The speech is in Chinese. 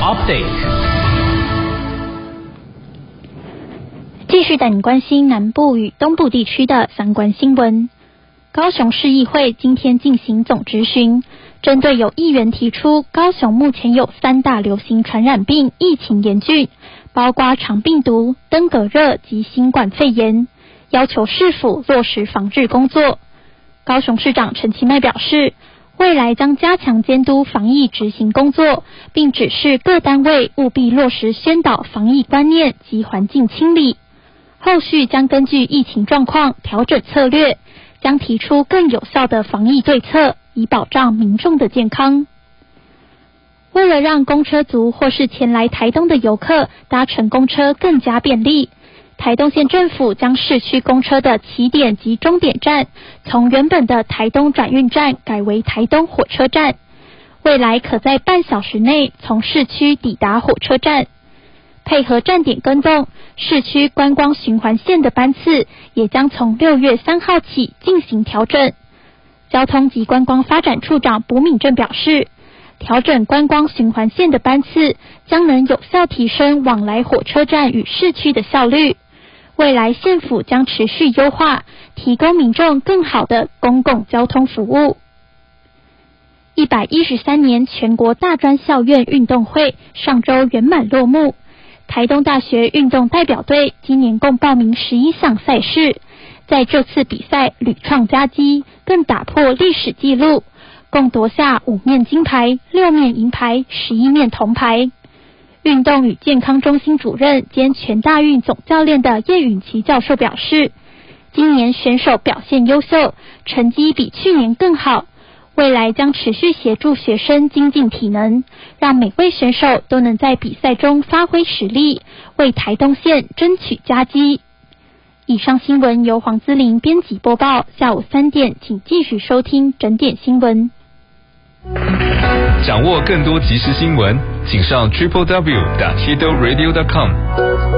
Update。 继续带你关心南部与东部地区的相关新闻。高雄市议会今天进行总质询，针对有议员提出高雄目前有3大流行传染病疫情严峻，包括肠病毒、登革热及新冠肺炎，要求市府落实防治工作。高雄市长陈其迈表示，未来将加强监督防疫执行工作，并指示各单位务必落实宣导防疫观念及环境清理。后续将根据疫情状况调整策略，将提出更有效的防疫对策，以保障民众的健康。为了让公车族或是前来台东的游客搭乘公车更加便利，台东县政府将市区公车的起点及终点站从原本的台东转运站改为台东火车站，未来可在半小时内从市区抵达火车站。配合站点更动，市区观光循环线的班次也将从6月3号起进行调整。交通及观光发展处长卜敏正表示，调整观光循环线的班次将能有效提升往来火车站与市区的效率。未来县府将持续优化，提供民众更好的公共交通服务。113年全国大专校院运动会上周圆满落幕。台东大学运动代表队今年共报名11项赛事，在这次比赛屡创佳绩，更打破历史纪录，共夺下5面金牌、6面银牌、11面铜牌。运动与健康中心主任兼全大运总教练的叶允琪教授表示，今年选手表现优秀，成绩比去年更好，未来将持续协助学生精进体能，让每位选手都能在比赛中发挥实力，为台东县争取佳绩。以上新闻由黄姿玲编辑播报，下午3点请继续收听整点新闻。 掌握更多即时新闻，请上 www.hidoradio.com。